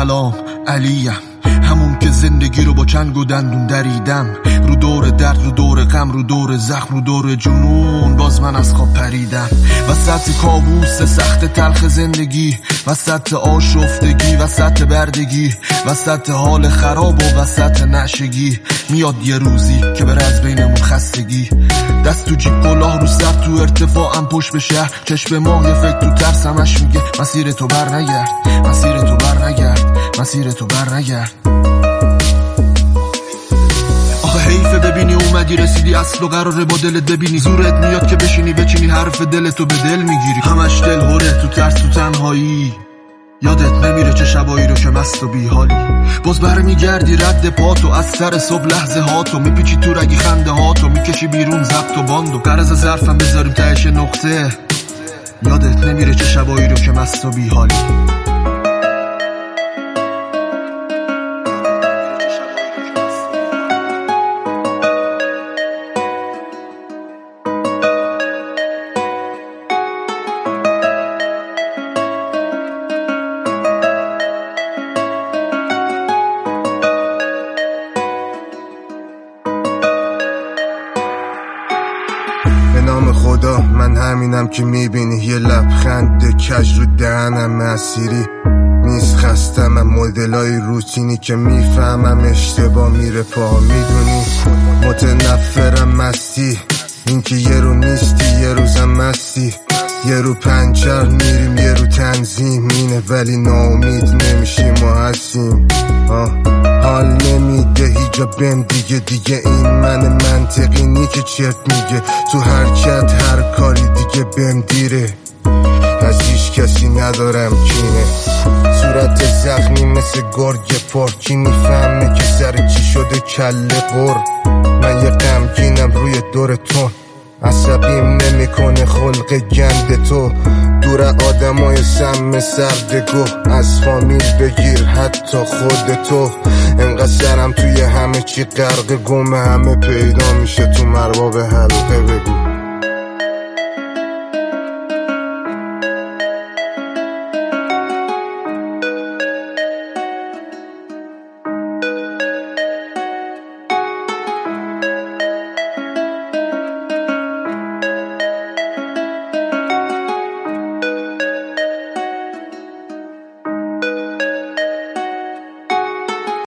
سلام علیم، همون که زندگی رو با چنگ و دندون دریدم، رو دور درد، رو دور غم، رو دور زخم، رو دور جنون باز من از خواب پریدم. وسط کابوس سخت تلخ زندگی، وسط آشفتگی، وسط بردگی، وسط حال خراب و وسط نشگی، میاد یه روزی که بره از بینمون خستگی. دست تو جیب، کلاه رو سر، تو ارتفاعم پشت به شهر، چشم ماه یه فکر تو ترسمش میگه مسیر تو بر نگرد، مسیر تو بر نگرد، مسیر تو بر نگرد. آخه حیفه ببینی اومدی رسیدی اصل و قراره با دلت ببینی، زورت میاد که بشینی بچینی حرف دلتو به دل میگیری، همش دل هوره تو ترس تو تنهایی، یادت نمیره چه شبایی رو که مست و بیحالی. باز برمیگردی رد پاتو از سر صبح، لحظه هاتو میپیچی تو رگی خنده هاتو، میکشی بیرون ضبط و باندو قرض ظرفم بذاریم تهش نقطه، یادت نمیره چه شبایی رو که مست و بیحالی. به نام خدا من همینم که میبینی، یه لبخند کج رو دهنم مسیری نیست، خستم مدلای روتینی که میفهمم اشتباه میره پا، میدونی متنفرم مستی، این که یه رو نیستی یه روزم مستی، یه رو پنچر میریم یه رو تنظیم اینه، ولی ناامید نمیشیم و هستیم. حال نمیده هیجا بهم دیگه این من منطقی نی که چرت میگه، تو حرکت هر کاری دیگه بهم دیره، از هیچ کسی ندارم کینه، صورت زخمی مثل گرگ پرکی، میفهمه که سر چی شده کله قر، من یه غمگینم روی دور تو، عصبیم نمیکنه خلق گند تو، دور آدمای سم سردگو، از فامیل بگیر حتی خودتو، انقدر سرم توی همه چی غرق گمه، همه پیدا میشه تو مرباب حلقه، بگو